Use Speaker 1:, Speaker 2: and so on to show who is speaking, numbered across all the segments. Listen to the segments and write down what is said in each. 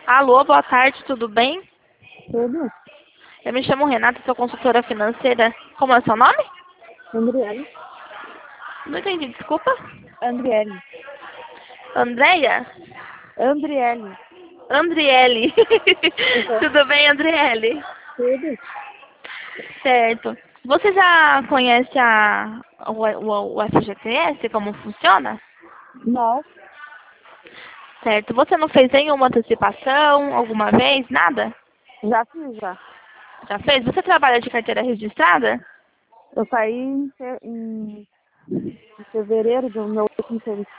Speaker 1: Alô, boa tarde, tudo bem?
Speaker 2: Tudo?
Speaker 1: Eu me chamo Renata, sou consultora financeira. Como é o seu nome?
Speaker 2: Andriele.
Speaker 1: Não entendi, desculpa.
Speaker 2: Andriele.
Speaker 1: Andréia?
Speaker 2: Andriele.
Speaker 1: Andriele.
Speaker 2: Uhum.
Speaker 1: Tudo bem, Andriele?
Speaker 2: Tudo?
Speaker 1: Certo. Você já conhece o FGTS, como funciona?
Speaker 2: Não.
Speaker 1: Certo. Você não fez nenhuma antecipação alguma vez? Nada?
Speaker 2: Já fiz, já.
Speaker 1: Já fez? Você trabalha de carteira registrada?
Speaker 2: Eu saí em fevereiro do meu último serviço.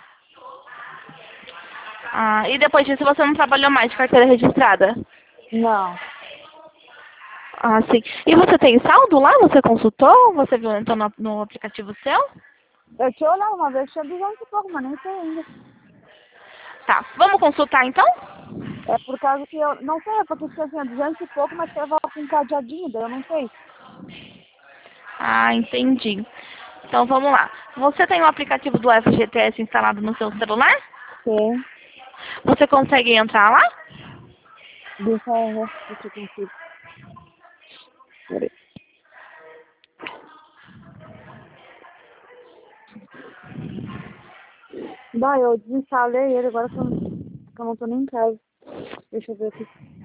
Speaker 1: Ah, e depois disso você não trabalhou mais de carteira registrada?
Speaker 2: Não.
Speaker 1: Ah, sim. E você tem saldo lá? Você consultou? Você viu então no aplicativo seu?
Speaker 2: Eu tinha olhado uma vez, tinha 200 e pouco, mas nem sei ainda.
Speaker 1: Tá. Vamos consultar então?
Speaker 2: É por causa que eu não sei, é porque tinha assim, 200 e pouco, mas tava com um cadeadinho, daí eu não sei.
Speaker 1: Ah, entendi. Então vamos lá. Você tem o aplicativo do FGTS instalado no seu celular?
Speaker 2: Tem.
Speaker 1: Você consegue entrar lá?
Speaker 2: Deixa eu ver se eu consigo. Peraí. Eu desinstalei ele agora que eu não tô nem em casa. Deixa eu ver aqui.